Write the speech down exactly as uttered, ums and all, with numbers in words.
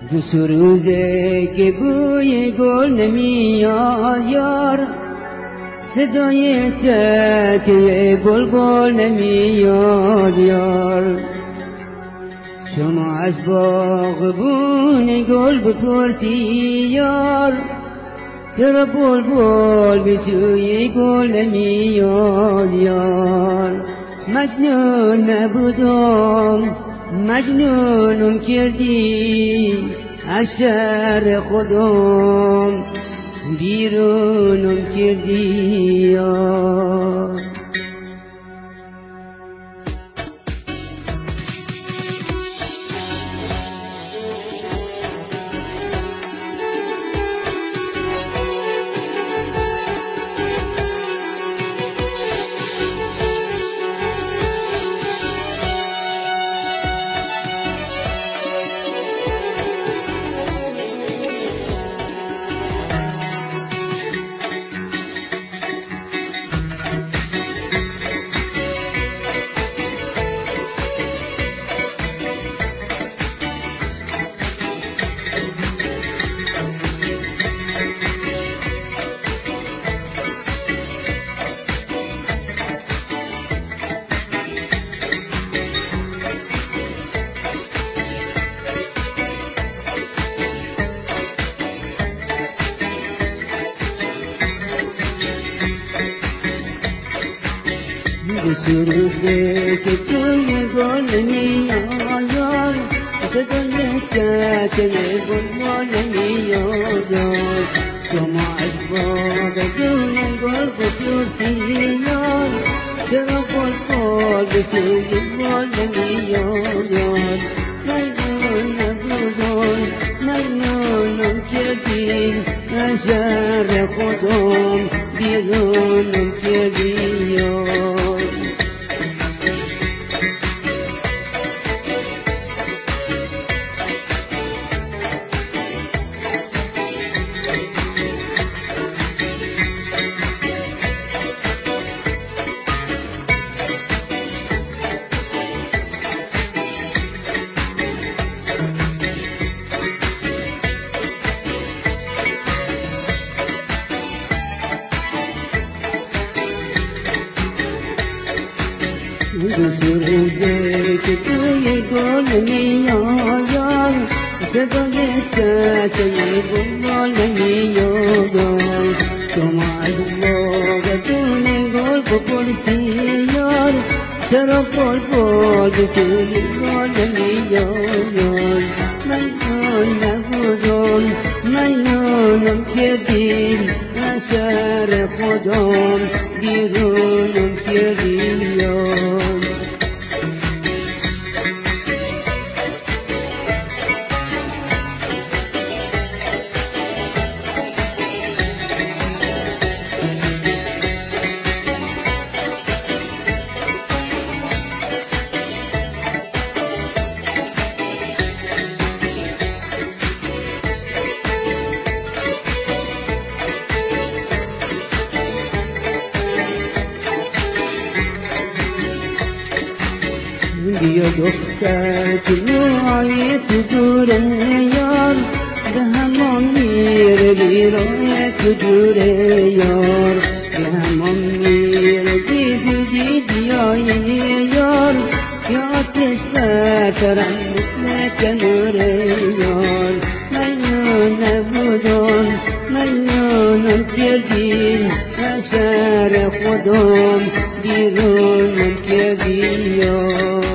دو سه روزه که بوی گل نمیاد یار، صدای چکه بلبل نمیاد یار. شما از باغبون گل بپرسی یار، چرا بلبل به سوی گل نمیاد یار. مجنون نبودم مجنونم کردی، از شهر خودم بیرونم کردی یار. سروده که توی گل نمیاد یار، صدای چکه بلبل نمیاد یار. شما از باغبون گل بپرسی یار، چرا بلبل به سوی گل نمیاد یار. مجنون نبودم مجنونم کردی، از شهر خودم بیرونم کردی یار. دو سه روزه که توی گل نمیاد یار، صدای چکه بلبل نمیاد یار. شما از باغبون گل بپرسی یار، چرا بلبل به سوی گل نمیاد یار. مجنون نبودم مجنونم کردی، از شهر خودم بیرونم کردی یار. بیا دختر که موهای تو دوره یار، به همان میره بیرون تو دوره یار. به همان میره دیدی دیدی آیی یار، یا آتش برترم مثل کناره یار. مجنون نبودم مجنونم کردی، از شهر خودم بیرونم کردی یار.